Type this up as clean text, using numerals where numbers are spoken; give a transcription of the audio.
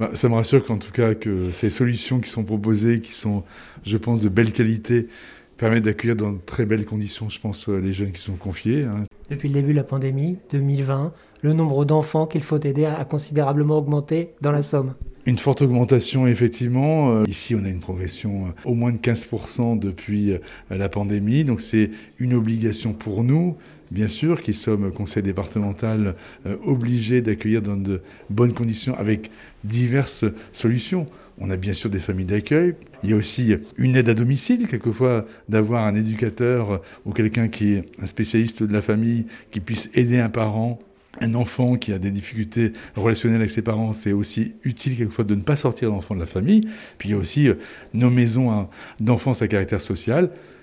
Ça me rassure qu'en tout cas que ces solutions qui sont proposées, qui sont, je pense, de belle qualité, permettent d'accueillir dans de très belles conditions, je pense, les jeunes qui sont confiés. Depuis le début de la pandémie, 2020, le nombre d'enfants qu'il faut aider a considérablement augmenté dans la Somme. Une forte augmentation, effectivement. Ici, on a une progression au moins de 15% depuis la pandémie. Donc, c'est une obligation pour nous, bien sûr, qui sommes conseil départemental, obligés d'accueillir dans de bonnes conditions avec diverses solutions. On a bien sûr des familles d'accueil. Il y a aussi une aide à domicile, quelquefois d'avoir un éducateur ou quelqu'un qui est un spécialiste de la famille qui puisse aider un parent. Un enfant qui a des difficultés relationnelles avec ses parents, c'est aussi utile quelquefois de ne pas sortir l'enfant de la famille. Puis il y a aussi nos maisons d'enfance à caractère social.